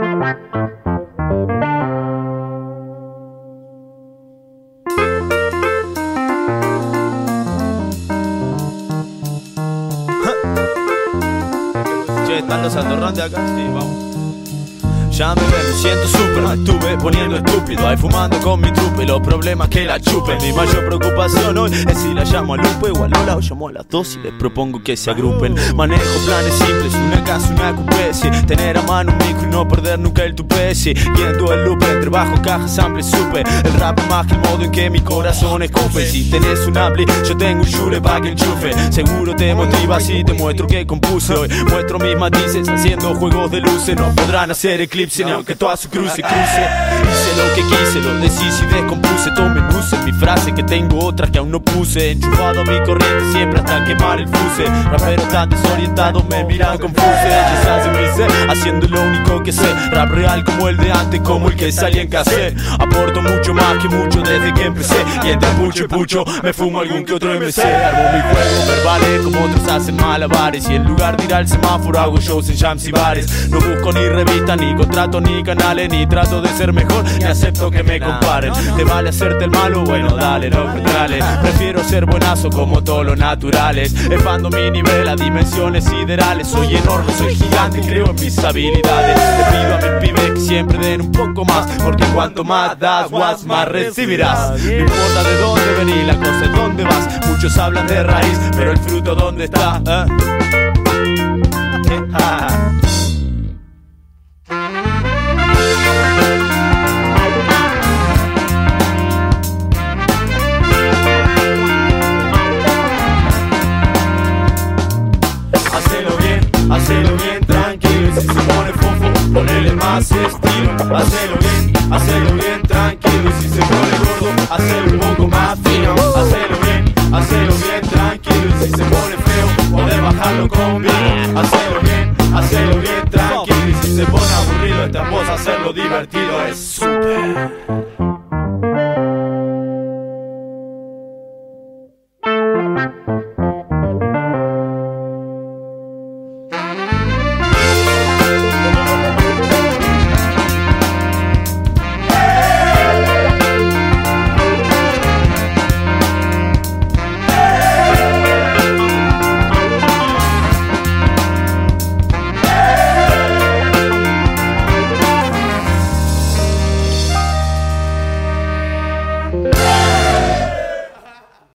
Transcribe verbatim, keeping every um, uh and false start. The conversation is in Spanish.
Che, ¿están los andorrán de acá? Sí, vamos. Ya me ven, me siento súper, me estuve poniendo estúpido ahí fumando con mi trupe, los problemas que la chupen. Mi mayor preocupación hoy es si la llamo a Lupe o a Lola o llamo a las dos y les propongo que se agrupen. Manejo planes simples, una casa, una coupé, sí. Tener a mano un micro y no perder nunca el tupé, sí. Guiando el loop entre bajo, cajas, samples, supe. El rap es más que el modo en que mi corazón escupe. Si tenés un ampli, yo tengo un shure pa' que enchufe. Seguro te motiva si te muestro que compuse hoy. Muestro mis matices haciendo juegos de luces. No podrán hacer eclipse ni aunque toda su cruce cruce. Hice lo que quise, lo deshice y descompuse. Tomen luces, mi frase que tengo otras que aún no puse. Enchufado a mi corriente siempre hasta quemar el fuse. Raperos tan desorientados me miran confuso. Ellos hacen mi ser, haciendo lo único que sé. Rap real como el de antes, como el que salía en cassette. Aporto mucho más que mucho desde que empecé. Y entre pucho y pucho me fumo algún que otro M C. Armo mi juego verbales como otros hacen malabares. Y en lugar de ir al semáforo hago shows en jams y bares. No busco ni revistas, ni contratos, ni canales, ni trato de ser mejor, ni acepto que me comparen. ¿Te vale hacerte el malo? Bueno, dale, no dale. Prefiero ser buenazo como todos los naturales. Elevando mi nivel a dimensiones siderales. Soy enorme, soy gigante, creo en mis habilidades. Le pido a mis pibes que siempre den un poco más, porque cuanto más das, más, más recibirás. No importa de dónde venís, la cosa es dónde vas. Muchos hablan de raíz, pero el fruto ¿dónde está? ¿Eh? Ah. Hacelo bien, tranquilo, y si se pone fofo, ponele más estilo. Hacelo bien, hacelo bien, tranquilo, y si se pone gordo, hacelo un poco más fino. Hacelo bien, hacelo bien, tranquilo, y si se pone feo, podés bajarlo conmigo. Hacelo bien, hacelo bien, tranquilo, y si se pone aburrido, esta voz hacerlo divertido es súper.